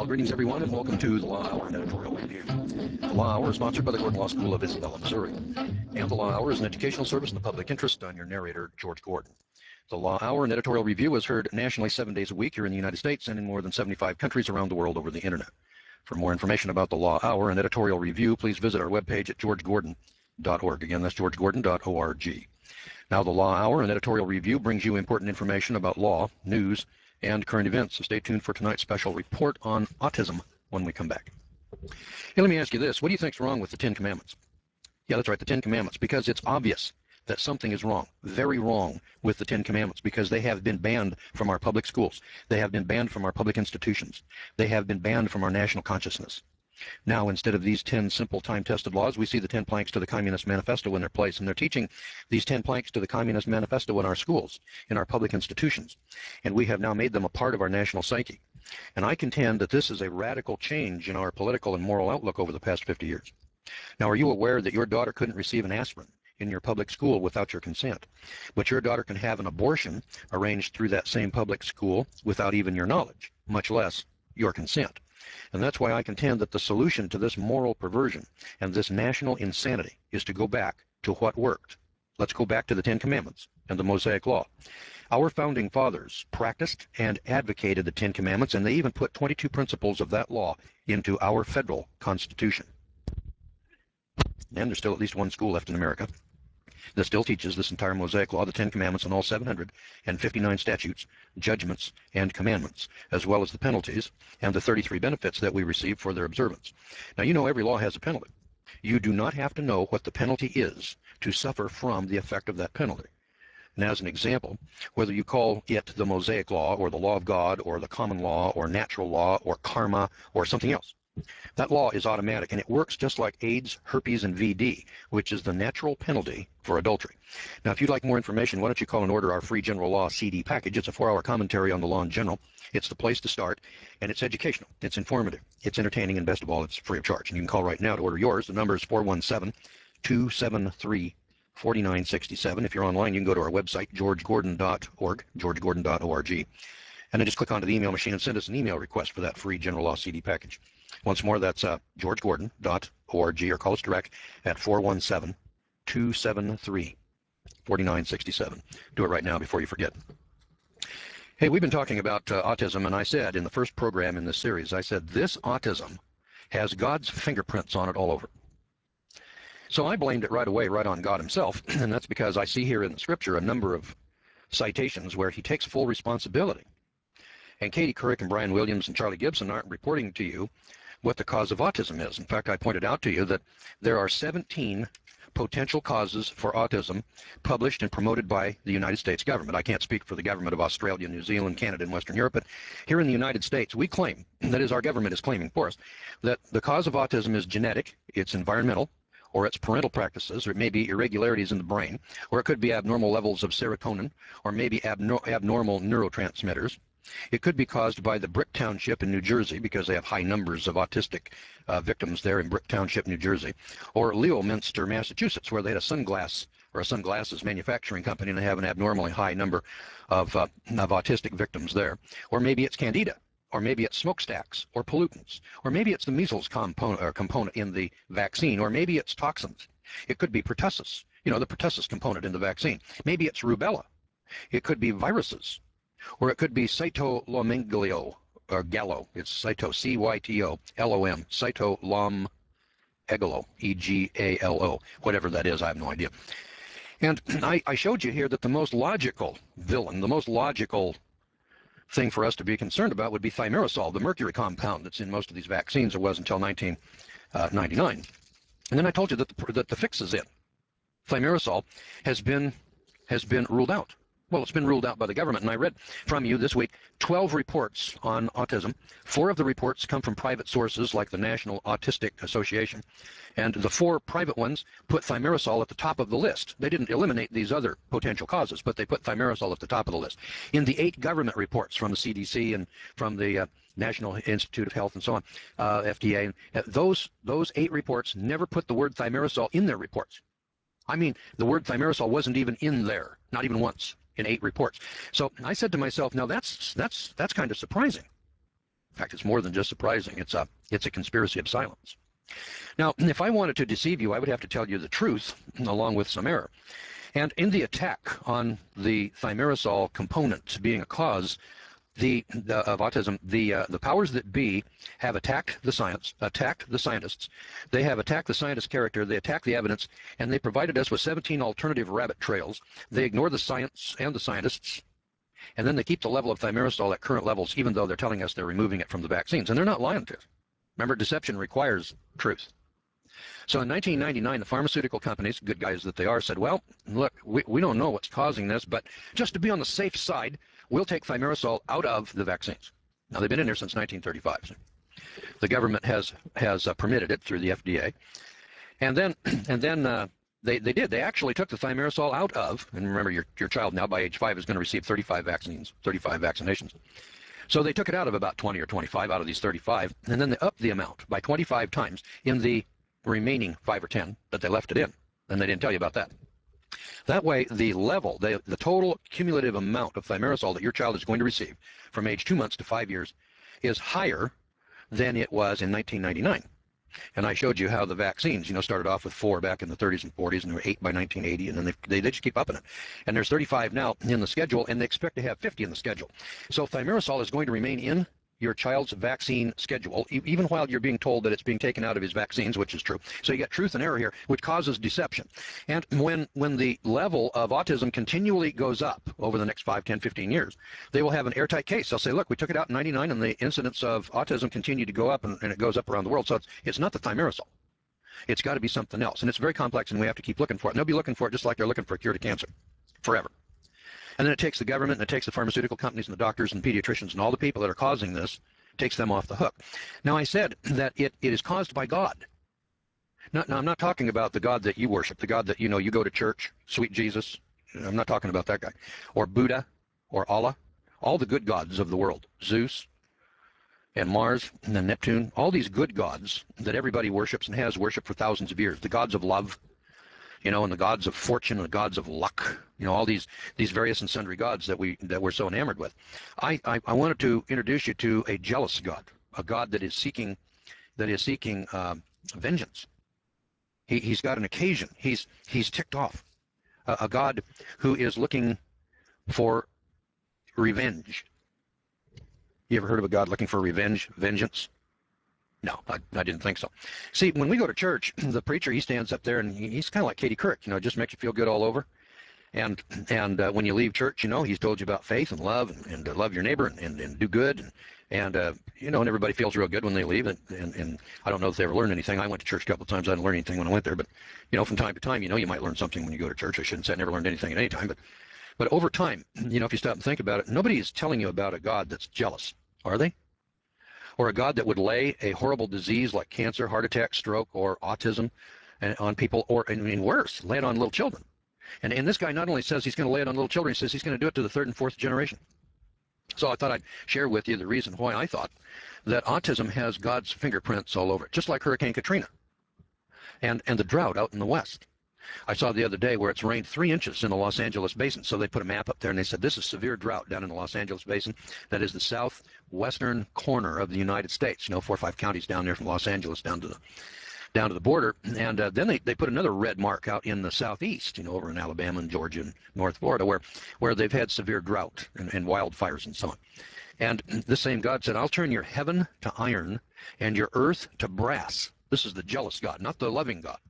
greetings everyone, and welcome to the Law Hour and Editorial Review. The Law Hour is sponsored by the Gordon Law School of Isabella, Missouri. And the Law Hour is an educational service in the public interest. I'm your narrator, George Gordon. The Law Hour and Editorial Review is heard nationally 7 days a week here in the United States and in more than 75 countries around the world over the internet. For more information about the Law Hour and Editorial Review, please visit our webpage at georgegordon.org. Again, that's georgegordon.org. Now, the Law Hour and Editorial Review brings you important information about law, news, and current events. So stay tuned for tonight's special report on autism when we come back. Hey, let me ask you this. What do you think's wrong with the Ten Commandments? Yeah, that's right, the Ten Commandments, because it's obvious that something is wrong, very wrong with the Ten Commandments, because they have been banned from our public schools. They have been banned from our public institutions. They have been banned from our national consciousness. Now, instead of these 10 simple time-tested laws, we see the 10 planks to the Communist Manifesto in their place, and they're teaching these 10 planks to the Communist Manifesto in our schools, in our public institutions, and we have now made them a part of our national psyche. And I contend that this is a radical change in our political and moral outlook over the past 50 years. Now, are you aware that your daughter couldn't receive an aspirin in your public school without your consent, but your daughter can have an abortion arranged through that same public school without even your knowledge, much less your consent? And that's why I contend that the solution to this moral perversion and this national insanity is to go back to what worked. Let's go back to the Ten Commandments and the Mosaic Law. Our founding fathers practiced and advocated the Ten Commandments, and they even put 22 principles of that law into our federal Constitution. And there's still at least one school left in America that still teaches this entire Mosaic Law, the Ten Commandments, and all 759 statutes, judgments, and commandments, as well as the penalties and the 33 benefits that we receive for their observance. Now, you know every law has a penalty. You do not have to know what the penalty is to suffer from the effect of that penalty. And as an example, whether you call it the Mosaic Law or the Law of God or the common law or natural law or karma or something else, that law is automatic, and it works just like AIDS, herpes, and VD, which is the natural penalty for adultery. Now, if you'd like more information, why don't you call and order our free general law CD package? It's a 4-hour commentary on the law in general. It's the place to start, and it's educational, it's informative, it's entertaining, and best of all, it's free of charge. And you can call right now to order yours. The number is 417-273-4967. If you're online, you can go to our website, georgegordon.org, georgegordon.org, and then just click onto the email machine and send us an email request for that free general law CD package. Once more, that's georgegordon.org, or call us direct at 417-273-4967. Do it right now before you forget. Hey, we've been talking about autism, and I said in the first program in this series, I said this autism has God's fingerprints on it all over. So I blamed it right away, right on God himself, and that's because I see here in the scripture a number of citations where he takes full responsibility. And Katie Couric and Brian Williams and Charlie Gibson aren't reporting to you what the cause of autism is. In fact, I pointed out to you that there are 17 potential causes for autism published and promoted by the United States government. I can't speak for the government of Australia, New Zealand, Canada, and Western Europe, but here in the United States, we claim, that is, our government is claiming for us, that the cause of autism is genetic, it's environmental, or it's parental practices, or it may be irregularities in the brain, or it could be abnormal levels of serotonin, or maybe abnormal neurotransmitters. It could be caused by the Brick Township in New Jersey, because they have high numbers of autistic victims there in Brick Township, New Jersey, or Leominster, Massachusetts, where they had a sunglasses manufacturing company, and they have an abnormally high number of autistic victims there. Or maybe it's candida, or maybe it's smokestacks or pollutants, or maybe it's the measles component in the vaccine, or maybe it's toxins. It could be pertussis, the pertussis component in the vaccine. Maybe it's rubella. It could be viruses. Or it could be cytolomegalio, or gallo. It's cyto, C-Y-T-O-L-O-M, cytolomegalo, E-G-A-L-O, whatever that is, I have no idea. And I showed you here that the most logical villain, the most logical thing for us to be concerned about would be thimerosal, the mercury compound that's in most of these vaccines, or was until 1999. And then I told you that the fix is in. Thimerosal has been ruled out. Well, it's been ruled out by the government, and I read from you this week 12 reports on autism. 4 of the reports come from private sources like the National Autistic Association, and the 4 private ones put thimerosal at the top of the list. They didn't eliminate these other potential causes, but they put thimerosal at the top of the list. In the 8 government reports from the CDC and from the National Institute of Health and so on, FDA, those 8 reports never put the word thimerosal in their reports. I mean, the word thimerosal wasn't even in there, not even once, in 8 reports. So I said to myself, now that's kind of surprising. fact, it's more than just surprising. It's a conspiracy of silence. Now, if I wanted to deceive you, I would have to tell you the truth along with some error. And in the attack on the thimerosal component being a cause of autism, the powers that be have attacked the science, attacked the scientists. They have attacked the scientist character. They attacked the evidence, and they provided us with 17 alternative rabbit trails. They ignore the science and the scientists, and then they keep the level of thimerosal at current levels, even though they're telling us they're removing it from the vaccines, and they're not lying to us. Remember, deception requires truth. So in 1999, the pharmaceutical companies, good guys that they are, said, well, look, we don't know what's causing this, but just to be on the safe side, we'll take thimerosal out of the vaccines. Now, they've been in there since 1935. The government has permitted it through the FDA. And then they did. They actually took the thimerosal out of, and remember, your child now by age 5 is going to receive 35 vaccines, 35 vaccinations. So they took it out of about 20 or 25 out of these 35, and then they upped the amount by 25 times in the remaining 5 or 10 that they left it in, and they didn't tell you about that. That way, the level, the total cumulative amount of thimerosal that your child is going to receive from age 2 months to 5 years is higher than it was in 1999. And I showed you how the vaccines, started off with 4 back in the 30s and 40s, and there were 8 by 1980, and then they just keep upping it. And there's 35 now in the schedule, and they expect to have 50 in the schedule. So thimerosal is going to remain in your child's vaccine schedule, even while you're being told that it's being taken out of his vaccines, which is true. So you got truth and error here, which causes deception. And when the level of autism continually goes up over the next 5, 10, 15 years, they will have an airtight case. They'll say, look, we took it out in 99, and the incidence of autism continued to go up, and it goes up around the world. So it's not the thimerosal. It's got to be something else. And it's very complex, and we have to keep looking for it. And they'll be looking for it just like they're looking for a cure to cancer forever. And then it takes the government, and it takes the pharmaceutical companies and the doctors and pediatricians and all the people that are causing this, takes them off the hook. Now, I said that it is caused by God. Now, I'm not talking about the God that you worship, the God that, you go to church, sweet Jesus. I'm not talking about that guy. Or Buddha, or Allah, all the good gods of the world, Zeus and Mars and then Neptune, all these good gods that everybody worships and has worshipped for thousands of years, the gods of love, and the gods of fortune and the gods of luck, all these various and sundry gods that we're so enamored with. I wanted to introduce you to a jealous God, a God that is seeking vengeance. He's got an occasion. He's ticked off. A God who is looking for revenge. You ever heard of a God looking for revenge, vengeance? No, I didn't think so. See, when we go to church, the preacher, he stands up there and he's kind of like Katie Couric, it just makes you feel good all over. And when you leave church, he's told you about faith and love and love your neighbor and do good. And everybody feels real good when they leave. And I don't know if they ever learned anything. I went to church a couple of times. I didn't learn anything when I went there. But, from time to time, you might learn something when you go to church. I shouldn't say I never learned anything at any time. But over time, if you stop and think about it, nobody is telling you about a God that's jealous, are they? Or a God that would lay a horrible disease like cancer, heart attack, stroke, or autism on people, or, worse, lay it on little children. And this guy not only says he's going to lay it on little children, he says he's going to do it to the 3rd and 4th generation. So I thought I'd share with you the reason why I thought that autism has God's fingerprints all over it, just like Hurricane Katrina and the drought out in the West. I saw the other day where it's rained 3 inches in the Los Angeles basin. So they put a map up there and they said this is severe drought down in the Los Angeles basin. That is the southwestern corner of the United States. 4 or 5 counties down there from Los Angeles down to the border. And then they put another red mark out in the southeast, over in Alabama and Georgia and North Florida, where they've had severe drought and wildfires and so on. And the same God said, I'll turn your heaven to iron and your earth to brass. This is the jealous God, not the loving God.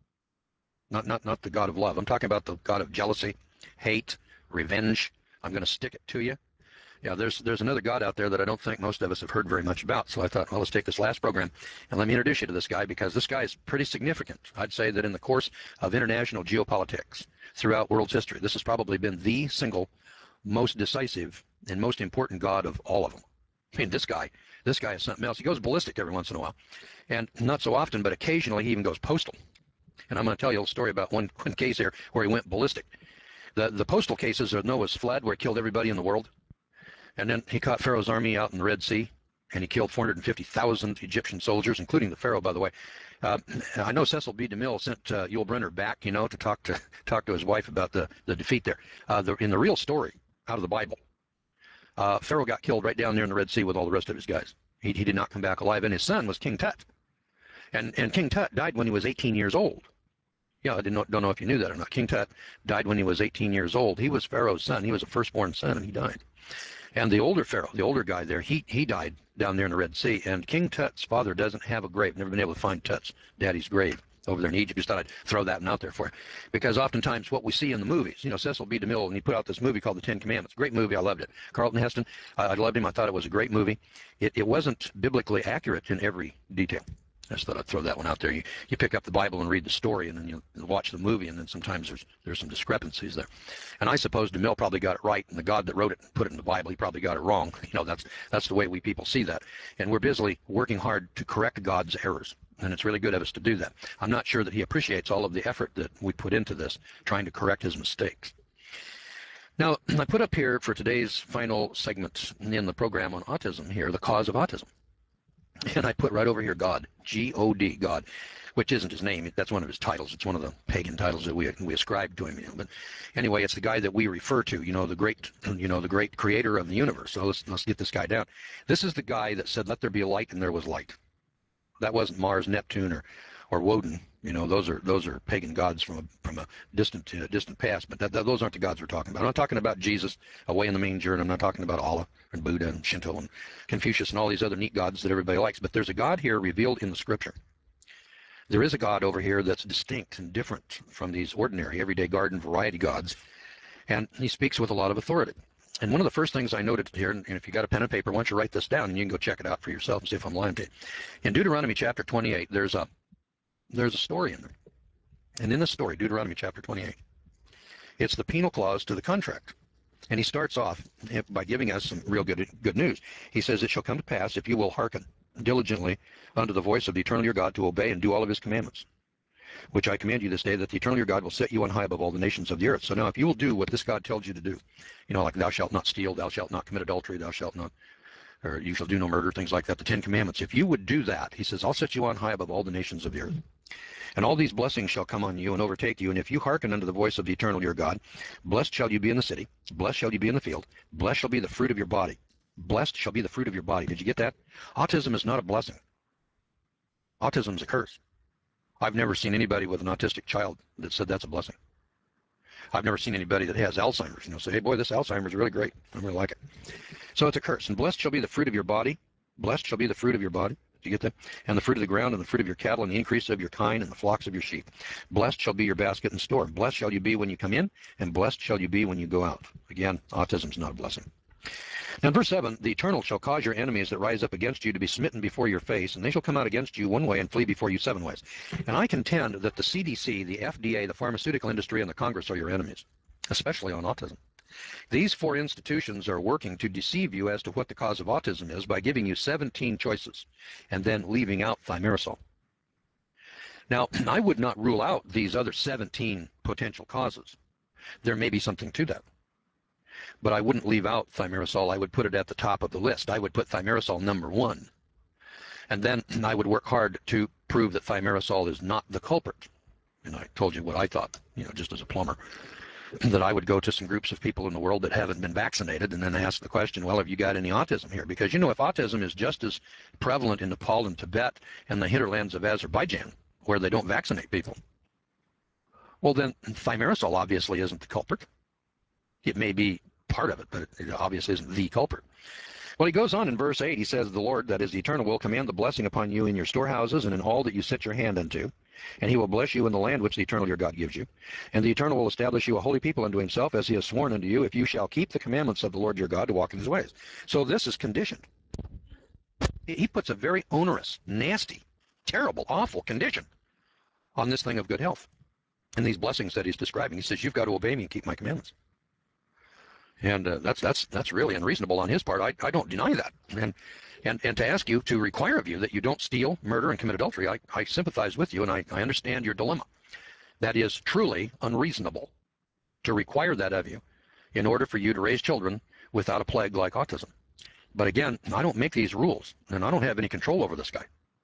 Not the God of love. I'm talking about the God of jealousy, hate, revenge. I'm going to stick it to you. Yeah, there's another God out there that I don't think most of us have heard very much about. So I thought, well, let's take this last program and let me introduce you to this guy, because this guy is pretty significant. I'd say that in the course of international geopolitics throughout world's history, this has probably been the single most decisive and most important God of all of them. I mean, this guy is something else. He goes ballistic every once in a while, and not so often, but occasionally he even goes postal. And I'm going to tell you a story about one case here where he went ballistic. The postal cases are Noah's flood, where he killed everybody in the world. And then he caught Pharaoh's army out in the Red Sea, and he killed 450,000 Egyptian soldiers, including the Pharaoh, by the way. I know Cecil B. DeMille sent Yul Brynner back, to talk to his wife about the defeat there. In the real story out of the Bible, Pharaoh got killed right down there in the Red Sea with all the rest of his guys. He did not come back alive, and his son was King Tut. And King Tut died when he was 18 years old. Yeah, I don't know if you knew that or not. King Tut died when he was 18 years old. He was Pharaoh's son. He was a firstborn son, and he died. And the older Pharaoh, the older guy there, he died down there in the Red Sea. And King Tut's father doesn't have a grave. Never been able to find Tut's daddy's grave over there in Egypt. Just thought I'd throw that one out there for you. Because oftentimes what we see in the movies, Cecil B. DeMille, and he put out this movie called The Ten Commandments. Great movie. I loved it. Carlton Heston, I loved him. I thought it was a great movie. It wasn't biblically accurate in every detail. I just thought I'd throw that one out there. You pick up the Bible and read the story, and then you watch the movie, and then sometimes there's some discrepancies there. And I suppose DeMille probably got it right, and the God that wrote it and put it in the Bible, he probably got it wrong. That's the way we people see that. And we're busily working hard to correct God's errors, and it's really good of us to do that. I'm not sure that he appreciates all of the effort that we put into this, trying to correct his mistakes. Now, I put up here for today's final segment in the program on autism here, the cause of autism. And I put right over here God, G-O-D, God, which isn't his name. That's one of his titles. It's one of the pagan titles that we ascribe to him. But anyway, it's the guy that we refer to, the great creator of the universe. So let's get this guy down. This is the guy that said, "Let there be light," and there was light. That wasn't Mars, Neptune, or Woden. Those are pagan gods from a distant past. But those aren't the gods we're talking about. I'm not talking about Jesus away in the manger, and I'm not talking about Allah and Buddha and Shinto and Confucius and all these other neat gods that everybody likes. But there's a God here revealed in the Scripture. There is a God over here that's distinct and different from these ordinary, everyday garden variety gods, and he speaks with a lot of authority. And one of the first things I noted here, and if you got a pen and paper, why don't you write this down, and you can go check it out for yourself and see if I'm lying to you. In Deuteronomy chapter 28, there's a story in there. And in this story, Deuteronomy chapter 28, it's the penal clause to the contract. And he starts off by giving us some real good news. He says, "It shall come to pass, if you will hearken diligently unto the voice of the eternal your God, to obey and do all of his commandments, which I command you this day, that the eternal your God will set you on high above all the nations of the earth." So now if you will do what this God tells you to do, like thou shalt not steal, thou shalt not commit adultery, thou shalt not, or you shall do no murder, things like that, the 10 Commandments. If you would do that, he says, I'll set you on high above all the nations of the earth. And all these blessings shall come on you and overtake you. And if you hearken unto the voice of the eternal your God, blessed shall you be in the city, blessed shall you be in the field, blessed shall be the fruit of your body. Blessed shall be the fruit of your body. Did you get that? Autism is not a blessing. Autism is a curse. I've never seen anybody with an autistic child that said that's a blessing. I've never seen anybody that has Alzheimer's, say, hey, boy, this Alzheimer's is really great. I really like it. So it's a curse. And blessed shall be the fruit of your body. Blessed shall be the fruit of your body. Did you get that? And the fruit of the ground, and the fruit of your cattle, and the increase of your kine, and the flocks of your sheep. Blessed shall be your basket and store. Blessed shall you be when you come in, and blessed shall you be when you go out. Again, autism is not a blessing. Now, in verse 7, the Eternal shall cause your enemies that rise up against you to be smitten before your face, and they shall come out against you one way and flee before you 7 ways. And I contend that the CDC, the FDA, the pharmaceutical industry, and the Congress are your enemies, especially on autism. These 4 institutions are working to deceive you as to what the cause of autism is by giving you 17 choices and then leaving out thimerosal. Now, I would not rule out these other 17 potential causes. There may be something to that. But I wouldn't leave out thimerosal. I would put it at the top of the list. I would put thimerosal number 1. And then I would work hard to prove that thimerosal is not the culprit. And I told you what I thought, just as a plumber, that I would go to some groups of people in the world that haven't been vaccinated and then ask the question, well, have you got any autism here? Because, if autism is just as prevalent in Nepal and Tibet and the hinterlands of Azerbaijan, where they don't vaccinate people, well, then thimerosal obviously isn't the culprit. It may be part of it, but it obviously isn't the culprit. Well, he goes on in verse 8. He says, the Lord, that is the Eternal, will command the blessing upon you in your storehouses and in all that you set your hand unto. And he will bless you in the land which the Eternal your God gives you. And the Eternal will establish you a holy people unto himself, as he has sworn unto you, if you shall keep the commandments of the Lord your God to walk in his ways. So this is conditioned. He puts a very onerous, nasty, terrible, awful condition on this thing of good health. And these blessings that he's describing, he says, you've got to obey me and keep my commandments. And that's really unreasonable on his part. I don't deny that. And to ask you, to require of you that you don't steal, murder, and commit adultery, I sympathize with you, and I understand your dilemma. That is truly unreasonable to require that of you in order for you to raise children without a plague like autism. But again, I don't make these rules, and I don't have any control over this guy.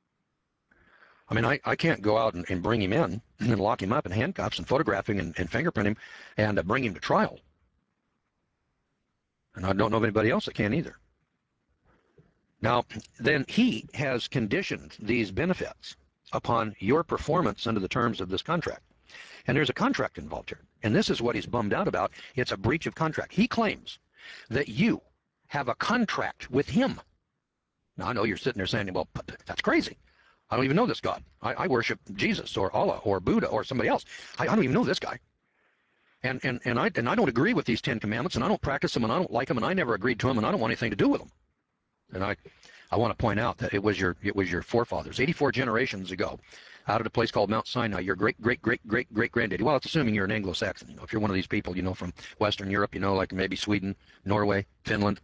I mean, I can't go out and bring him in and lock him up in handcuffs and photograph him and fingerprint him and bring him to trial. And I don't know of anybody else that can either. Now, then he has conditioned these benefits upon your performance under the terms of this contract. And there's a contract involved here. And this is what he's bummed out about. It's a breach of contract. He claims that you have a contract with him. Now, I know you're sitting there saying, well, that's crazy. I don't even know this God. I worship Jesus or Allah or Buddha or somebody else. I don't even know this guy. And I don't agree with these 10 commandments, and I don't practice them, and I don't like them, and I never agreed to them, and I don't want anything to do with them. And I want to point out that it was your forefathers, 84 generations ago, out at a place called Mount Sinai, your great-great-great-great-great-granddaddy. Well, it's assuming you're an Anglo-Saxon. If you're one of these people, from Western Europe, like maybe Sweden, Norway, Finland,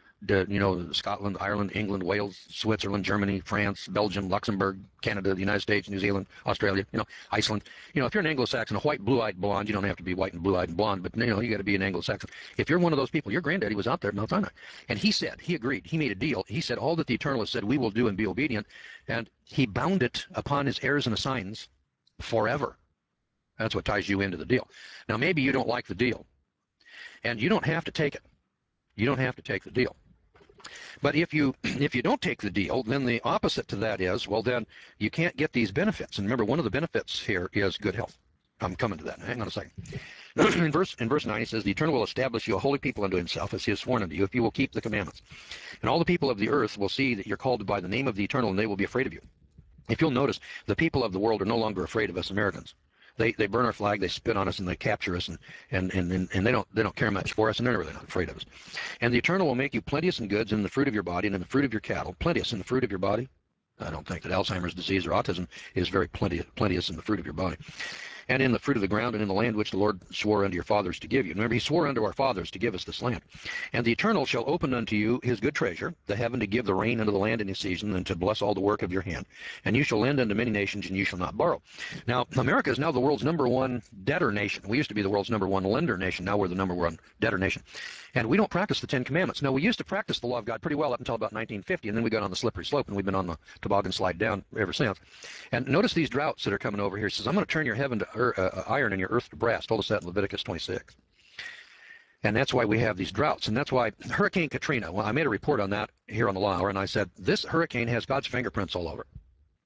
Scotland, Ireland, England, Wales, Switzerland, Germany, France, Belgium, Luxembourg, Canada, the United States, New Zealand, Australia, Iceland. If you're an Anglo-Saxon, a white, blue-eyed blonde, you don't have to be white and blue-eyed and blonde, but you got to be an Anglo-Saxon. If you're one of those people, your granddaddy was out there at Mount Sinai, and he agreed, he made a deal. He said all that the Eternal has said we will do and be obedient, and he bound it upon his heirs and assigns forever. That's what ties you into the deal. Now, maybe you don't like the deal, and you don't have to take it. You don't have to take the deal. But if you don't take the deal, then the opposite to that is, well, then you can't get these benefits. And remember, one of the benefits here is good health. I'm coming to that. Hang on a second. in verse 9, he says, the Eternal will establish you a holy people unto himself, as he has sworn unto you, if you will keep the commandments. And all the people of the earth will see that you're called by the name of the Eternal, and they will be afraid of you. If you'll notice, the people of the world are no longer afraid of us Americans. They burn our flag, they spit on us, and they capture us, and they don't care much for us, and they're really not afraid of us. And the Eternal will make you plenteous in goods, in the fruit of your body, and in the fruit of your cattle. Plenteous in the fruit of your body. I don't think that Alzheimer's disease or autism is very plenteous in the fruit of your body. And in the fruit of the ground, and in the land which the Lord swore unto your fathers to give you. Remember, he swore unto our fathers to give us this land. And the Eternal shall open unto you his good treasure, the heaven to give the rain unto the land in his season, and to bless all the work of your hand. And you shall lend unto many nations, and you shall not borrow. Now, America is now the world's #1 debtor nation. We used to be the world's #1 lender nation. Now we're the #1 debtor nation. And we don't practice the 10 Commandments. Now, we used to practice the law of God pretty well up until about 1950, and then we got on the slippery slope, and we've been on the toboggan slide down ever since. And notice these droughts that are coming over here. It says, I'm going to turn your heaven to iron and your earth to brass. Told us that in Leviticus 26. And that's why we have these droughts. And that's why Hurricane Katrina, well, I made a report on that here on the Law Hour, and I said, this hurricane has God's fingerprints all over it.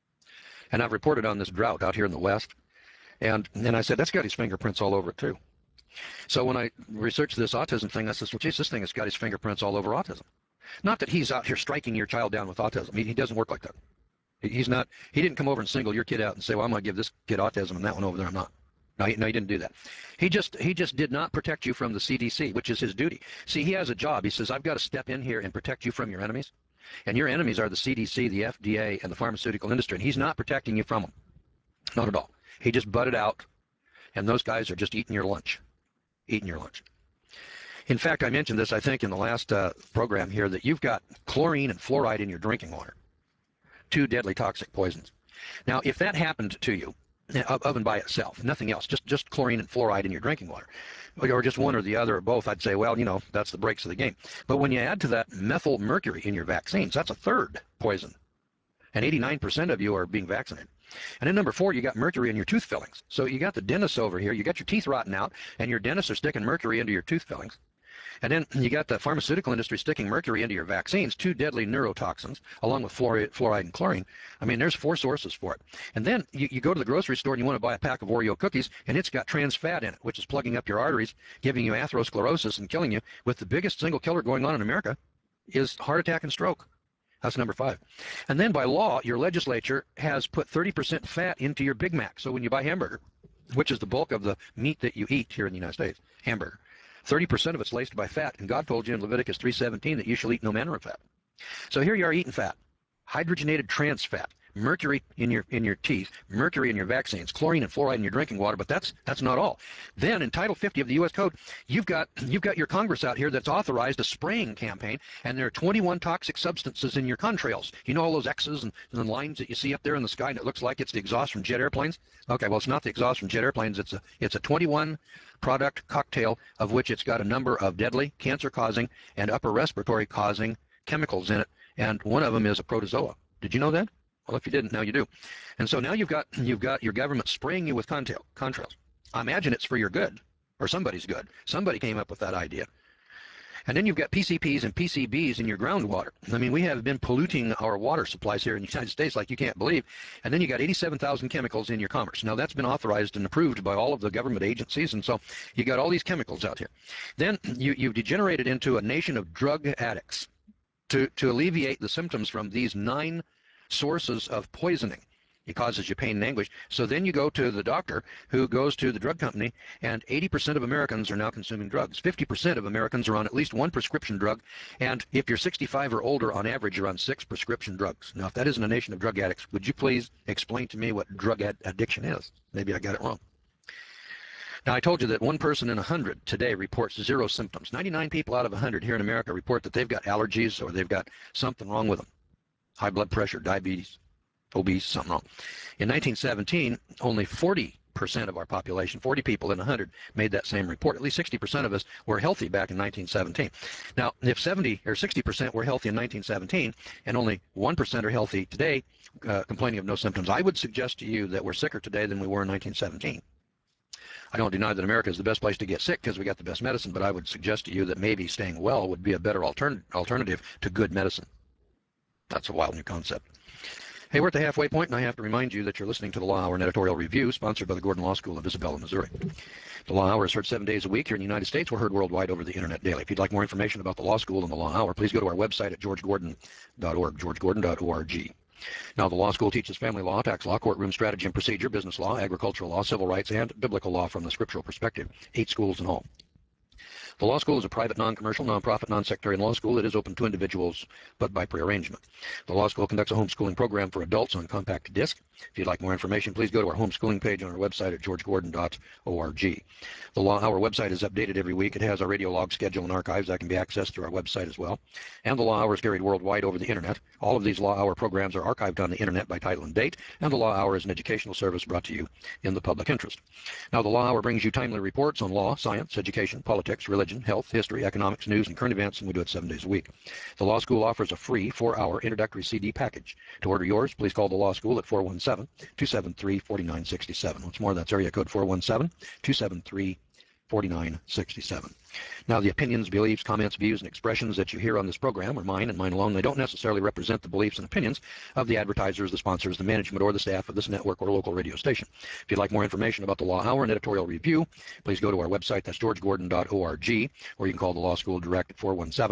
And I've reported on this drought out here in the West. And I said, that's got his fingerprints all over it, too. So when I researched this autism thing, I said, well, geez, this thing has got his fingerprints all over autism. Not that he's out here striking your child down with autism. He doesn't work like that. He didn't come over and single your kid out and say, well, I'm going to give this kid autism and that one over there I'm not. No, he didn't do that. He just did not protect you from the CDC, which is his duty. See, he has a job. He says, I've got to step in here and protect you from your enemies. And your enemies are the CDC, the FDA, and the pharmaceutical industry. And he's not protecting you from them. Not at all. He just butted out, and those guys are just eating your lunch. Eating your lunch. In fact, I mentioned this, I think, in the last program here, that you've got chlorine and fluoride in your drinking water. 2 deadly toxic poisons. Now, if that happened to you, of and by itself, nothing else, just chlorine and fluoride in your drinking water, or just one or the other or both, I'd say, well, that's the breaks of the game. But when you add to that methyl mercury in your vaccines, that's a 3rd poison. And 89% of you are being vaccinated. And then number 4, you got mercury in your tooth fillings. So you got the dentists over here, you got your teeth rotting out, and your dentists are sticking mercury into your tooth fillings. And then you got the pharmaceutical industry sticking mercury into your vaccines, 2 deadly neurotoxins, along with fluoride and chlorine. I mean, there's 4 sources for it. And then you go to the grocery store and you want to buy a pack of Oreo cookies, and it's got trans fat in it, which is plugging up your arteries, giving you atherosclerosis and killing you, with the biggest single killer going on in America is heart attack and stroke. That's number 5. And then by law, your legislature has put 30% fat into your Big Mac. So when you buy hamburger, which is the bulk of the meat that you eat here in the United States, hamburger, 30% of it's laced by fat. And God told you in Leviticus 3:17 that you shall eat no manner of fat. So here you are eating fat, hydrogenated trans fat, mercury in your teeth, mercury in your vaccines, chlorine and fluoride in your drinking water, but that's not all. Then in Title 50 of the U.S. Code, you've got your Congress out here that's authorized a spraying campaign, and there are 21 toxic substances in your contrails. You know all those X's and lines that you see up there in the sky, and it looks like it's the exhaust from jet airplanes? Okay, well, it's not the exhaust from jet airplanes. It's a 21 product cocktail of which it's got a number of deadly, cancer-causing, and upper respiratory-causing chemicals in it, and one of them is a protozoa. Did you know that? Well, if you didn't, now you do. And so now you've got your government spraying you with contrails. I imagine it's for your good, or somebody's good. Somebody came up with that idea. And then you've got PCPs and PCBs in your groundwater. I mean, we have been polluting our water supplies here in the United States like you can't believe. And then you got 87,000 chemicals in your commerce. Now, that's been authorized and approved by all of the government agencies, and so you got all these chemicals out here. Then you've degenerated into a nation of drug addicts. To alleviate the symptoms from these 9 sources of poisoning, it causes you pain and anguish. So then you go to the doctor, who goes to the drug company, and 80% of Americans are now consuming drugs. 50% of Americans are on at least 1 prescription drug, and if you're 65 or older, on average, you're on 6 prescription drugs. Now, if that isn't a nation of drug addicts, would you please explain to me what drug addiction is? Maybe I got it wrong. Now, I told you that 1 person in 100 today reports 0 symptoms. 99 people out of 100 here in America report that they've got allergies or they've got something wrong with them. High blood pressure, diabetes, obese, something wrong. In 1917, only 40% of our population, 40 people in 100, made that same report. At least 60% of us were healthy back in 1917. Now, if 70 or 60% were healthy in 1917 and only 1% are healthy today, complaining of no symptoms, I would suggest to you that we're sicker today than we were in 1917. I don't deny that America is the best place to get sick because we got the best medicine, but I would suggest to you that maybe staying well would be a better alternative to good medicine. That's a wild new concept. Hey, we're at the halfway point, and I have to remind you that you're listening to the Law Hour, an editorial review sponsored by the Gordon Law School of Isabella, Missouri. The Law Hour is heard 7 days a week here in the United States. We're heard worldwide over the internet daily. If you'd like more information about the law school and the Law Hour, please go to our website at georgegordon.org, georgegordon.org. Now, the law school teaches family law, tax law, courtroom strategy and procedure, business law, agricultural law, civil rights, and biblical law from the scriptural perspective. 8 schools in all. The law school is a private, non-commercial, non-profit, non-sectarian law school that is open to individuals, but by prearrangement. The law school conducts a homeschooling program for adults on compact disc. If you'd like more information, please go to our homeschooling page on our website at georgegordon.org. The Law Hour website is updated every week. It has our radio log schedule and archives that can be accessed through our website as well. And the Law Hour is carried worldwide over the internet. All of these Law Hour programs are archived on the internet by title and date, and the Law Hour is an educational service brought to you in the public interest. Now, the Law Hour brings you timely reports on law, science, education, politics, religion, health, history, economics, news, and current events, and we do it 7 days a week. The Law School offers a free 4-hour introductory CD package. To order yours, please call the Law School at 417-273-4967. Once more, that's area code 417-273-4967. Now, the opinions, beliefs, comments, views, and expressions that you hear on this program are mine and mine alone. They don't necessarily represent the beliefs and opinions of the advertisers, the sponsors, the management, or the staff of this network or local radio station. If you'd like more information about the Law Hour and editorial review, please go to our website. That's georgegordon.org, or you can call the Law School direct at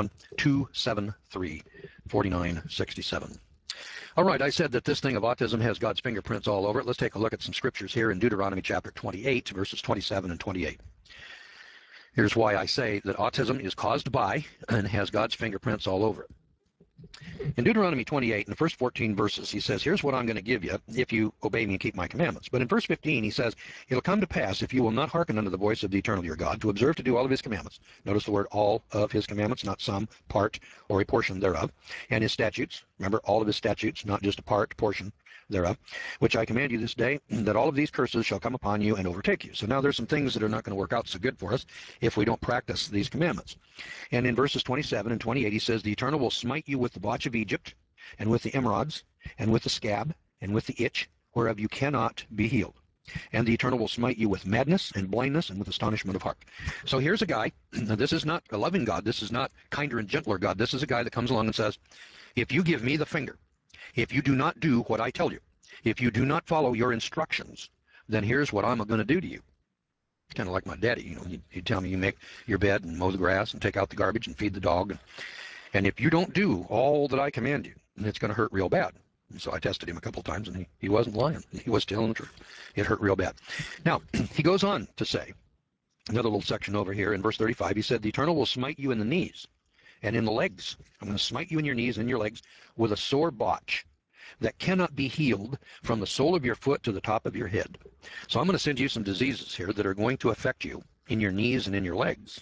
417-273-4967. All right, I said that this thing of autism has God's fingerprints all over it. Let's take a look at some scriptures here in Deuteronomy chapter 28, verses 27 and 28. Here's why I say that autism is caused by and has God's fingerprints all over it. In Deuteronomy 28, in the first 14 verses, he says, here's what I'm going to give you if you obey me and keep my commandments. But in verse 15, he says, it'll come to pass if you will not hearken unto the voice of the eternal your God, to observe to do all of his commandments. Notice the word all of his commandments, not some, part, or a portion thereof. And his statutes, remember, all of his statutes, not just a part, portion thereof, which I command you this day, that all of these curses shall come upon you and overtake you. So now there's some things that are not going to work out so good for us if we don't practice these commandments. And in verses 27 and 28, he says, the Eternal will smite you with the botch of Egypt, and with the emerods, and with the scab, and with the itch, whereof you cannot be healed. And the Eternal will smite you with madness and blindness and with astonishment of heart. So here's a guy, this is not a loving God, this is not kinder and gentler God, this is a guy that comes along and says, if you give me the finger, if you do not do what I tell you, if you do not follow your instructions, then here's what I'm going to do to you. Kind of like my daddy, you know, he'd tell me you make your bed and mow the grass and take out the garbage and feed the dog. And if you don't do all that I command you, it's going to hurt real bad. And so I tested him a couple of times, and he wasn't lying. He was telling the truth. It hurt real bad. Now, he goes on to say, another little section over here in verse 35, he said, the Eternal will smite you in the knees and in the legs. I'm going to smite you in your knees and in your legs with a sore botch that cannot be healed from the sole of your foot to the top of your head. So I'm going to send you some diseases here that are going to affect you in your knees and in your legs.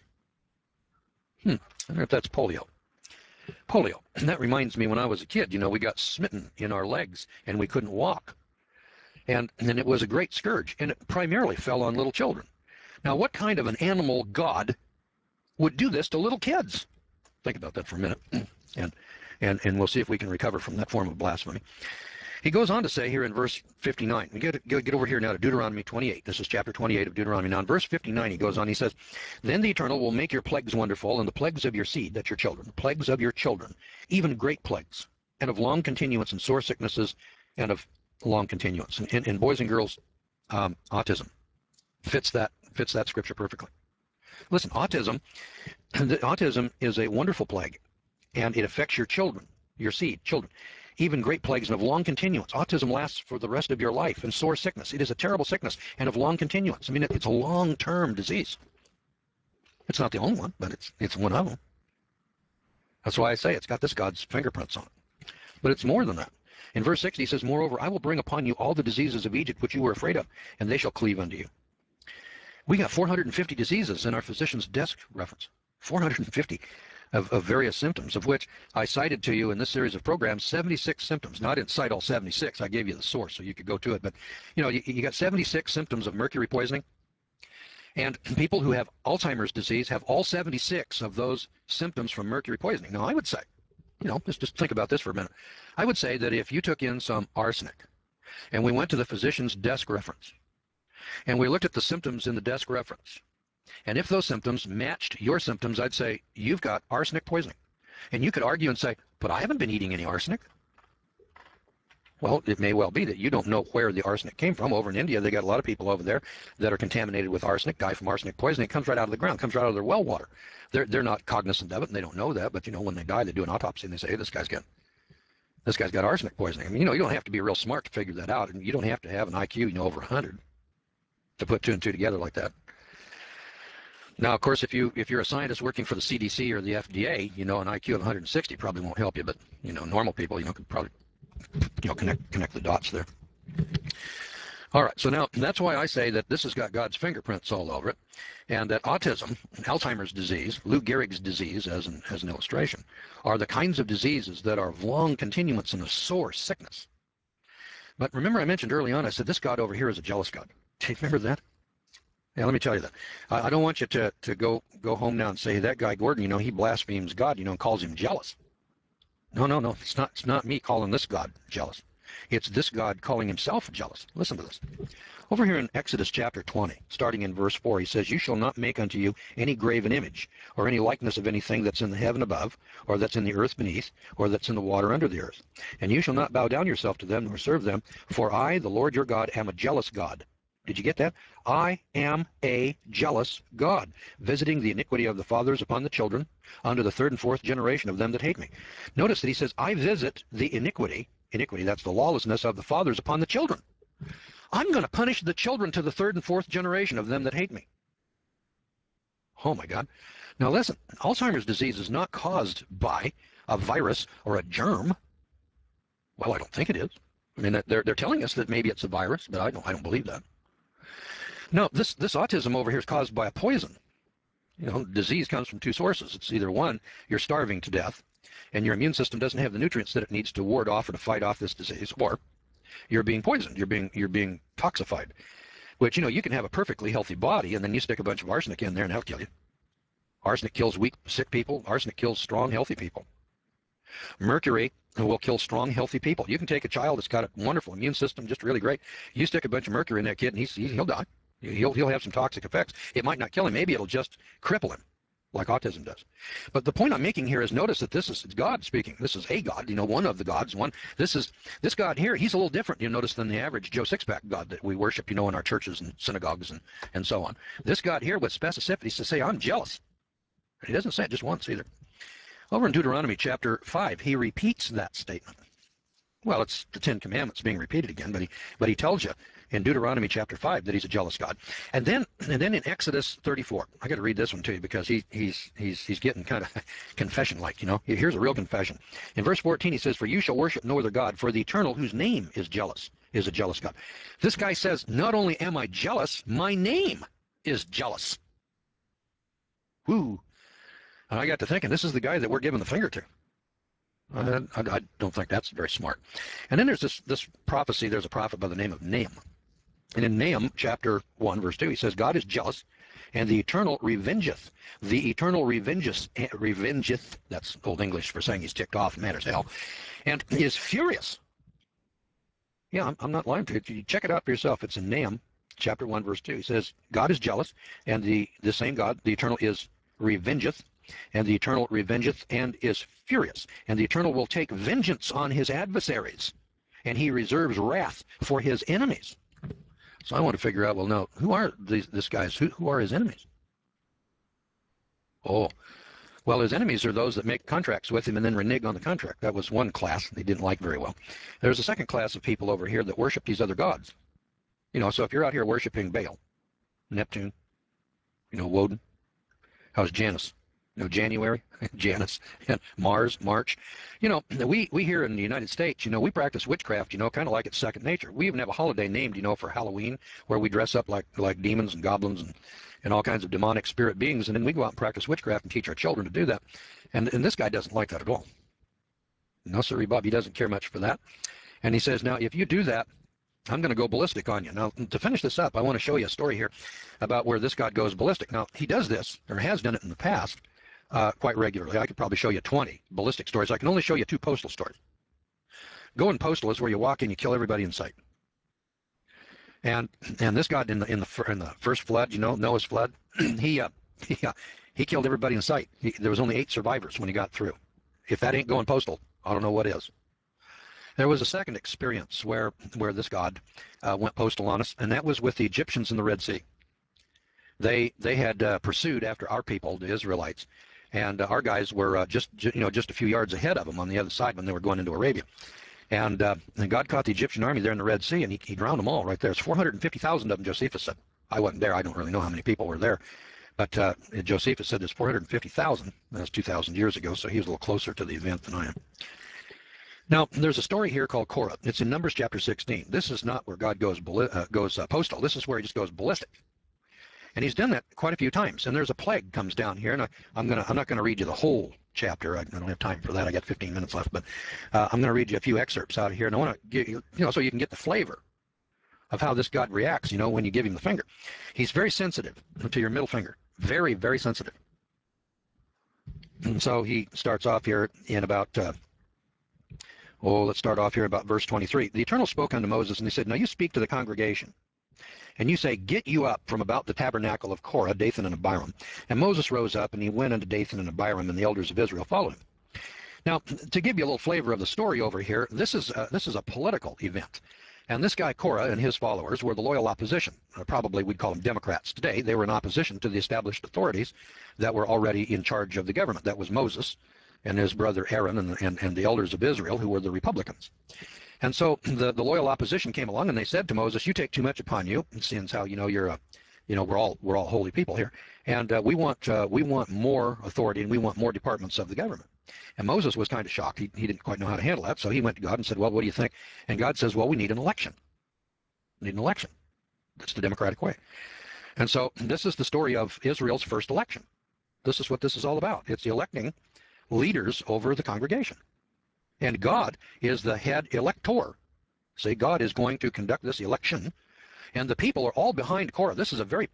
I wonder if that's polio. Polio. And that reminds me, when I was a kid, you know, we got smitten in our legs and we couldn't walk. And it was a great scourge, and it primarily fell on little children. Now, what kind of an animal god would do this to little kids? Think about that for a minute, and we'll see if we can recover from that form of blasphemy. He goes on to say here in verse 59, we get over here now to Deuteronomy 28. This is chapter 28 of Deuteronomy. Now in verse 59 he goes on, he says, then the Eternal will make your plagues wonderful, and the plagues of your seed, that's your children, the plagues of your children, even great plagues, and of long continuance and sore sicknesses, and of long continuance. And in boys and girls, autism fits that scripture perfectly. Listen, autism is a wonderful plague, and it affects your children, your seed, children. Even great plagues and of long continuance. Autism lasts for the rest of your life, and sore sickness. It is a terrible sickness and of long continuance. I mean, it's a long-term disease. It's not the only one, but it's one of them. That's why I say it's got this God's fingerprints on it. But it's more than that. In verse 60 he says, moreover, I will bring upon you all the diseases of Egypt which you were afraid of, and they shall cleave unto you. We got 450 diseases in our physician's desk reference. 450. Of various symptoms, of which I cited to you in this series of programs 76 symptoms. Now, I didn't cite all 76. I gave you the source so you could go to it. But, you know, you got 76 symptoms of mercury poisoning. And people who have Alzheimer's disease have all 76 of those symptoms from mercury poisoning. Now, I would say, you know, just think about this for a minute. I would say that if you took in some arsenic and we went to the physician's desk reference and we looked at the symptoms in the desk reference, and if those symptoms matched your symptoms, I'd say, you've got arsenic poisoning. And you could argue and say, but I haven't been eating any arsenic. Well, it may well be that you don't know where the arsenic came from. Over in India, they got a lot of people over there that are contaminated with arsenic, die from arsenic poisoning. It comes right out of the ground, comes right out of their well water. They're not cognizant of it, and they don't know that. But, you know, when they die, they do an autopsy, and they say, hey, this guy's got arsenic poisoning. I mean, you know, you don't have to be real smart to figure that out, and you don't have to have an IQ, you know, over 100 to put two and two together like that. Now, of course, if you're a scientist working for the CDC or the FDA, you know, an IQ of 160 probably won't help you, but, you know, normal people, you know, could probably, you know, connect the dots there. All right, so now that's why I say that this has got God's fingerprints all over it, and that autism, Alzheimer's disease, Lou Gehrig's disease, as an illustration, are the kinds of diseases that are of long continuance and of sore sickness. But remember, I mentioned early on, I said this God over here is a jealous God. Do you remember that? Yeah, let me tell you that. I don't want you to go home now and say that guy Gordon, you know, he blasphemes God, you know, and calls him jealous. No. It's not me calling this God jealous. It's this God calling himself jealous. Listen to this. Over here in Exodus chapter 20, starting in verse 4, he says, you shall not make unto you any graven image, or any likeness of anything that's in the heaven above, or that's in the earth beneath, or that's in the water under the earth. And you shall not bow down yourself to them, nor serve them, for I, the Lord your God, am a jealous God. Did you get that? I am a jealous God, visiting the iniquity of the fathers upon the children, unto the third and fourth generation of them that hate me. Notice that he says, I visit the iniquity, that's the lawlessness of the fathers upon the children. I'm going to punish the children to the third and fourth generation of them that hate me. Oh my God. Now listen, Alzheimer's disease is not caused by a virus or a germ. Well, I don't think it is. I mean, they're telling us that maybe it's a virus, but I don't believe that. No, this autism over here is caused by a poison. You know, disease comes from two sources. It's either one, you're starving to death, and your immune system doesn't have the nutrients that it needs to ward off or to fight off this disease, or you're being poisoned. You're being toxified. Which, you know, you can have a perfectly healthy body, and then you stick a bunch of arsenic in there, and that'll kill you. Arsenic kills weak, sick people. Arsenic kills strong, healthy people. Mercury will kill strong, healthy people. You can take a child that's got a wonderful immune system, just really great. You stick a bunch of mercury in that kid, and he'll die. He'll have some toxic effects. It might not kill him. Maybe it'll just cripple him, like autism does. But the point I'm making here is notice that this is God speaking. This is a God, you know, one of the gods. This God here, he's a little different, you notice, than the average Joe Sixpack God that we worship, you know, in our churches and synagogues and so on. This God here with specificity says, say, I'm jealous. And he doesn't say it just once either. Over in Deuteronomy chapter 5, he repeats that statement. Well, it's the Ten Commandments being repeated again, but he tells you in Deuteronomy chapter 5 that he's a jealous God. And then in Exodus 34, I got to read this one to you because he's getting kind of confession-like, you know. Here's a real confession. In verse 14, he says, for you shall worship no other God, for the Eternal, whose name is jealous, is a jealous God. This guy says, not only am I jealous, my name is jealous. Whoo. And I got to thinking, this is the guy that we're giving the finger to. I don't think that's very smart. And then there's this prophecy. There's a prophet by the name of Nahum. And in Nahum chapter 1, verse 2, he says, God is jealous, and the Eternal revengeth. The Eternal revengeth, that's Old English for saying he's ticked off, mad as hell, and is furious. Yeah, I'm not lying to you. You check it out for yourself. It's in Nahum chapter 1, verse 2. He says, God is jealous, and the same God, the eternal, is revengeth, and the eternal revengeth and is furious. And the eternal will take vengeance on his adversaries, and he reserves wrath for his enemies. So I want to figure out, well, no, who are this guys? Who are his enemies? Oh, well, his enemies are those that make contracts with him and then renege on the contract. That was one class they didn't like very well. There's a second class of people over here that worship these other gods. So if you're out here worshiping Baal, Neptune, Woden, how's Janus? January, Janus, and Mars, March. We here in the United States, we practice witchcraft, kind of like it's second nature. We even have a holiday named, for Halloween, where we dress up like demons and goblins and all kinds of demonic spirit beings, and then we go out and practice witchcraft and teach our children to do that. And this guy doesn't like that at all. No, sir, Bob, he doesn't care much for that. And he says, now, if you do that, I'm going to go ballistic on you. Now, to finish this up, I want to show you a story here about where this God goes ballistic. Now, he does this, or has done it in the past, quite regularly. I could probably show you 20 ballistic stories. I can only show you 2 postal stories. Going postal is where you walk in, you kill everybody in sight. And this God in the first flood, Noah's flood, he killed everybody in sight. There was only 8 survivors when he got through. If that ain't going postal, I don't know what is. There was a second experience where this God went postal on us, and that was with the Egyptians in the Red Sea. They had pursued after our people, the Israelites, and our guys were just a few yards ahead of them on the other side when they were going into Arabia. And God caught the Egyptian army there in the Red Sea, and he drowned them all right there. It's 450,000 of them, Josephus said. I wasn't there. I don't really know how many people were there. But Josephus said there's 450,000. That's 2,000 years ago, so he was a little closer to the event than I am. Now, there's a story here called Korah. It's in Numbers chapter 16. This is not where God goes postal. This is where he just goes ballistic. And he's done that quite a few times. And there's a plague comes down here, and I'm not going to read you the whole chapter. I don't have time for that. I got 15 minutes left, but I'm going to read you a few excerpts out of here, and I want to give you, so you can get the flavor of how this God reacts, when you give him the finger. He's very sensitive to your middle finger. Very, very sensitive. And so he starts off here in about let's start off here about verse 23. The Eternal spoke unto Moses, and he said, now you speak to the congregation, and you say, get you up from about the tabernacle of Korah, Dathan and Abiram. And Moses rose up, and he went unto Dathan and Abiram, and the elders of Israel followed him. Now, to give you a little flavor of the story over here, this is a political event. And this guy Korah and his followers were the loyal opposition. Probably we'd call them Democrats today. They were in opposition to the established authorities that were already in charge of the government. That was Moses and his brother Aaron and the elders of Israel, who were the Republicans. And so the loyal opposition came along, and they said to Moses, you take too much upon you, since how you're we're all holy people here, and we want more authority, and we want more departments of the government. And Moses was kind of shocked. He didn't quite know how to handle that, so he went to God and said, well, what do you think? And God says, well, we need an election. We need an election. That's the democratic way. And so this is the story of Israel's first election. This is what this is all about. It's electing leaders over the congregation. And God is the head elector. See, God is going to conduct this election, and the people are all behind Korah. This is a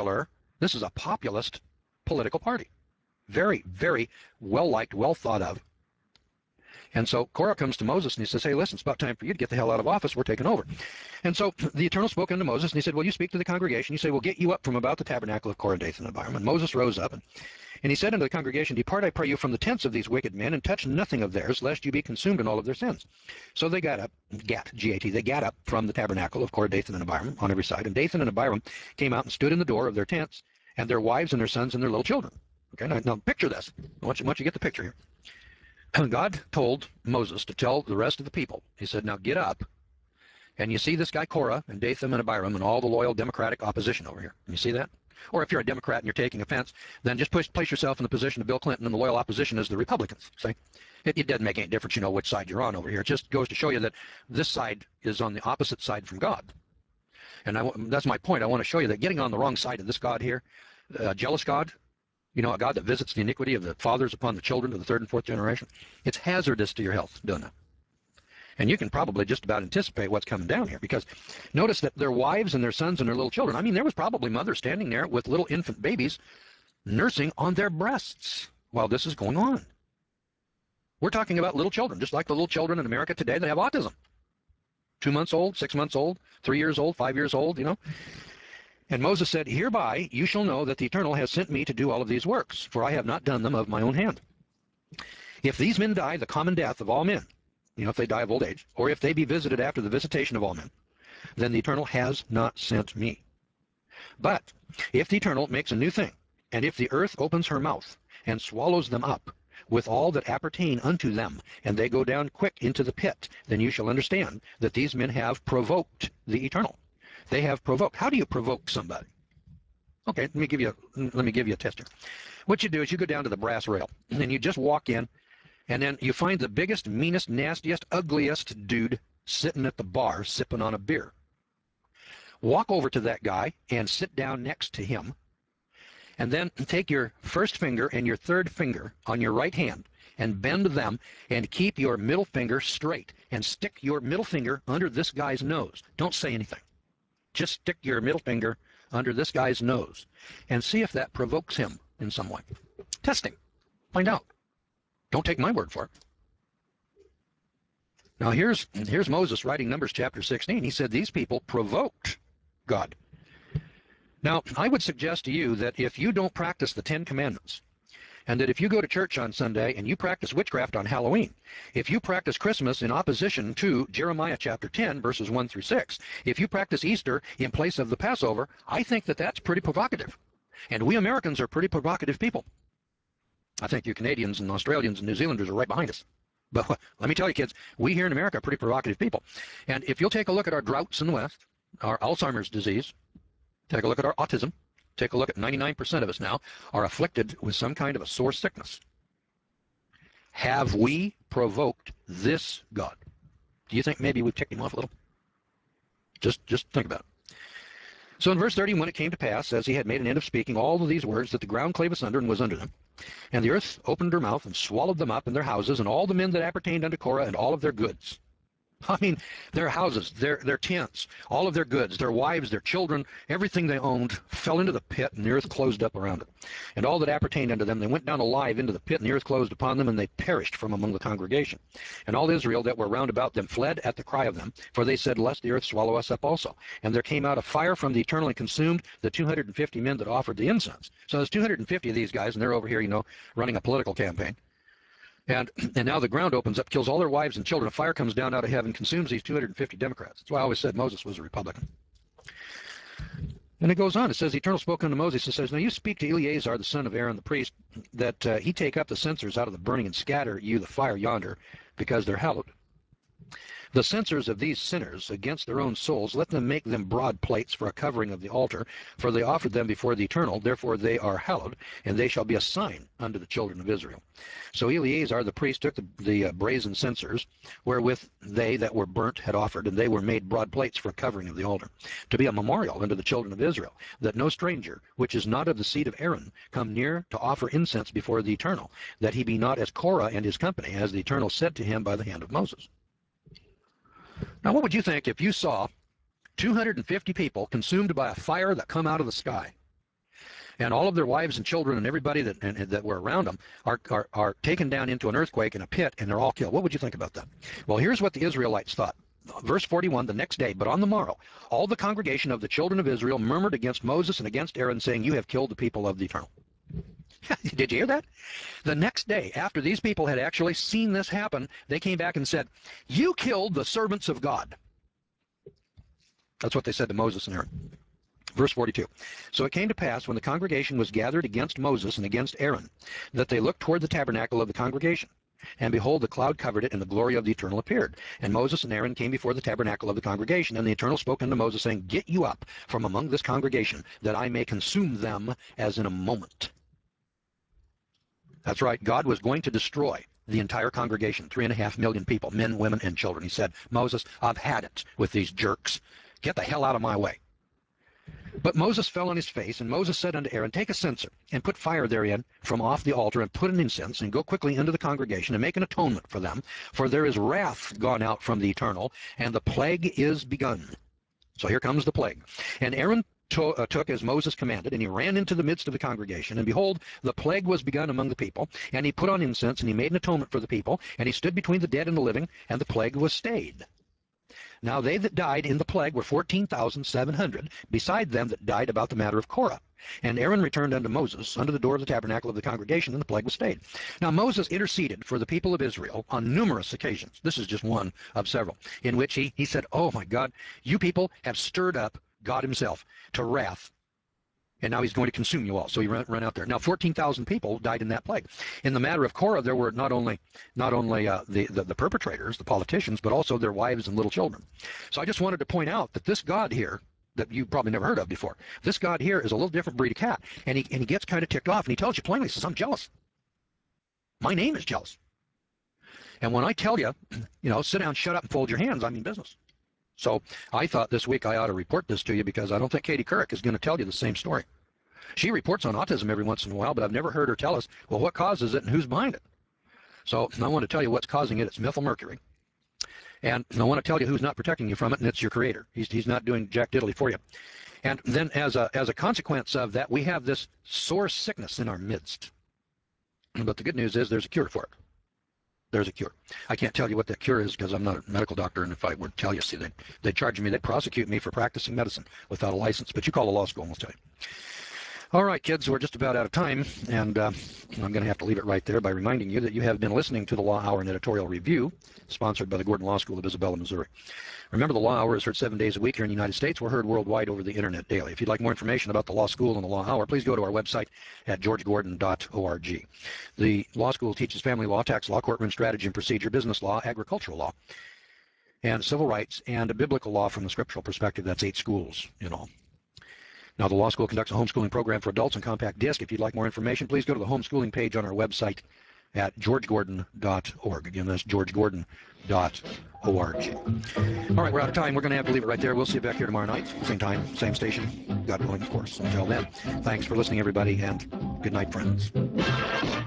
populist political party. Very, very well-liked, well thought of. And so Korah comes to Moses and he says, hey, listen, it's about time for you to get the hell out of office. We're taking over. And so the Eternal spoke unto Moses, and he said, well, you speak to the congregation. You say, we'll get you up from about the tabernacle of Korah, Dathan, and Abiram. And Moses rose up, and he said unto the congregation, depart, I pray you, from the tents of these wicked men, and touch nothing of theirs, lest you be consumed in all of their sins. So they got up, G-A-T, they got up from the tabernacle of Korah, Dathan, and Abiram on every side. And Dathan and Abiram came out and stood in the door of their tents, and their wives and their sons and their little children. Okay, now picture this. I want you to get the picture here. God told Moses to tell the rest of the people, he said, now get up, and you see this guy Korah and Dathan and Abiram and all the loyal Democratic opposition over here. You see that? Or if you're a Democrat and you're taking offense, then just place yourself in the position of Bill Clinton, and the loyal opposition is the Republicans. See? It doesn't make any difference, which side you're on over here. It just goes to show you that this side is on the opposite side from God. And that's my point. I want to show you that getting on the wrong side of this God here, jealous God, a God that visits the iniquity of the fathers upon the children to the third and fourth generation, it's hazardous to your health, doesn't it? And you can probably just about anticipate what's coming down here, because notice that their wives and their sons and their little children, I mean, there was probably mothers standing there with little infant babies nursing on their breasts while this is going on. We're talking about little children, just like the little children in America today that have autism. 2 months old, 6 months old, 3 years old, 5 years old, you know. And Moses said, hereby you shall know that the Eternal has sent me to do all of these works, for I have not done them of my own hand. If these men die the common death of all men, you know, if they die of old age, or if they be visited after the visitation of all men, then the Eternal has not sent me. But if the Eternal makes a new thing, and if the earth opens her mouth and swallows them up with all that appertain unto them, and they go down quick into the pit, then you shall understand that these men have provoked the Eternal. They have provoked. How do you provoke somebody? Okay, let me give you a tester. What you do is you go down to the brass rail, and you just walk in, and then you find the biggest, meanest, nastiest, ugliest dude sitting at the bar sipping on a beer. Walk over to that guy and sit down next to him, and then take your first finger and your third finger on your right hand and bend them and keep your middle finger straight and stick your middle finger under this guy's nose. Don't say anything. Just stick your middle finger under this guy's nose and see if that provokes him in some way. Test him. Find out. Don't take my word for it. Now here's Moses writing Numbers chapter 16. He said these people provoked God. Now, I would suggest to you that if you don't practice the Ten Commandments, and that if you go to church on Sunday and you practice witchcraft on Halloween, if you practice Christmas in opposition to Jeremiah chapter 10, verses 1 through 6, if you practice Easter in place of the Passover, I think that that's pretty provocative. And we Americans are pretty provocative people. I think you Canadians and Australians and New Zealanders are right behind us. But let me tell you, kids, we here in America are pretty provocative people. And if you'll take a look at our droughts in the West, our Alzheimer's disease, take a look at our autism, take a look at 99% of us now are afflicted with some kind of a sore sickness. Have we provoked this God? Do you think maybe we've ticked him off a little? Just think about it. So in verse 30, when it came to pass, as he had made an end of speaking all of these words, that the ground clave asunder and was under them, and the earth opened her mouth and swallowed them up and their houses, and all the men that appertained unto Korah, and all of their goods. I mean, their houses, their tents, all of their goods, their wives, their children, everything they owned fell into the pit, and the earth closed up around it. And all that appertained unto them, they went down alive into the pit, and the earth closed upon them, and they perished from among the congregation. And all Israel that were round about them fled at the cry of them, for they said, lest the earth swallow us up also. And there came out a fire from the Eternal and consumed the 250 men that offered the incense. So there's 250 of these guys, and they're over here, you know, running a political campaign. And now the ground opens up, kills all their wives and children. A fire comes down out of heaven, consumes these 250 Democrats. That's why I always said Moses was a Republican. And it goes on. It says, the Eternal spoke unto Moses. It says, now you speak to Eleazar, the son of Aaron the priest, that he take up the censers out of the burning and scatter you the fire yonder, because they're hallowed. The censers of these sinners against their own souls, let them make them broad plates for a covering of the altar, for they offered them before the Eternal, therefore they are hallowed, and they shall be a sign unto the children of Israel. So Eleazar the priest took the brazen censers, wherewith they that were burnt had offered, and they were made broad plates for a covering of the altar, to be a memorial unto the children of Israel, that no stranger, which is not of the seed of Aaron, come near to offer incense before the Eternal, that he be not as Korah and his company, as the Eternal said to him by the hand of Moses. Now, what would you think if you saw 250 people consumed by a fire that come out of the sky, and all of their wives and children and everybody that were around them are taken down into an earthquake in a pit, and they're all killed? What would you think about that? Well, here's what the Israelites thought. Verse 41, the next day, but on the morrow, all the congregation of the children of Israel murmured against Moses and against Aaron, saying, you have killed the people of the Eternal. Did you hear that? The next day, after these people had actually seen this happen, they came back and said, you killed the servants of God. That's what they said to Moses and Aaron. Verse 42. So it came to pass, when the congregation was gathered against Moses and against Aaron, that they looked toward the tabernacle of the congregation. And behold, the cloud covered it, and the glory of the Eternal appeared. And Moses and Aaron came before the tabernacle of the congregation. And the Eternal spoke unto Moses, saying, get you up from among this congregation, that I may consume them as in a moment. That's right. God was going to destroy the entire congregation, 3.5 million people, men, women, and children. He said, Moses, I've had it with these jerks. Get the hell out of my way. But Moses fell on his face, and Moses said unto Aaron, take a censer, and put fire therein from off the altar, and put an incense, and go quickly into the congregation, and make an atonement for them. For there is wrath gone out from the Eternal, and the plague is begun. So here comes the plague. And Aaron took as Moses commanded, and he ran into the midst of the congregation, and behold, the plague was begun among the people, and he put on incense, and he made an atonement for the people, and he stood between the dead and the living, and the plague was stayed. Now they that died in the plague were 14,700, beside them that died about the matter of Korah. And Aaron returned unto Moses unto the door of the tabernacle of the congregation, and the plague was stayed. Now Moses interceded for the people of Israel on numerous occasions. This is just one of several, in which he said, oh my God, you people have stirred up God himself to wrath, and now he's going to consume you all. So he ran out there. Now 14,000 people died in that plague. In the matter of Korah, there were not only the perpetrators, the politicians, but also their wives and little children. So I just wanted to point out that this God here, that you probably never heard of before, this God here is a little different breed of cat, and he gets kind of ticked off, and he tells you plainly, he says, I'm jealous. My name is jealous. And when I tell you, sit down, shut up, and fold your hands, I mean business. So I thought this week I ought to report this to you, because I don't think Katie Couric is going to tell you the same story. She reports on autism every once in a while, but I've never heard her tell us, well, what causes it and who's behind it. So I want to tell you what's causing it. It's methylmercury. And I want to tell you who's not protecting you from it, and it's your creator. He's not doing jack diddly for you. And then as a consequence of that, we have this sore sickness in our midst. But the good news is there's a cure for it. There's a cure. I can't tell you what that cure is because I'm not a medical doctor, and if I were to tell you, see, they'd charge me, they'd prosecute me for practicing medicine without a license. But you call the law school and we'll tell you. All right, kids, we're just about out of time, and I'm going to have to leave it right there by reminding you that you have been listening to the Law Hour and Editorial Review, sponsored by the Gordon Law School of Isabella, Missouri. Remember, the Law Hour is heard 7 days a week here in the United States. We're heard worldwide over the internet daily. If you'd like more information about the Law School and the Law Hour, please go to our website at georgegordon.org. The Law School teaches family law, tax law, courtroom strategy and procedure, business law, agricultural law, and civil rights, and biblical law from the scriptural perspective. That's 8 schools in all. Now, the law school conducts a homeschooling program for adults on compact disc. If you'd like more information, please go to the homeschooling page on our website at georgegordon.org. Again, that's georgegordon.org. All right, we're out of time. We're going to have to leave it right there. We'll see you back here tomorrow night. Same time, same station. God willing, of course. Until then, thanks for listening, everybody, and good night, friends.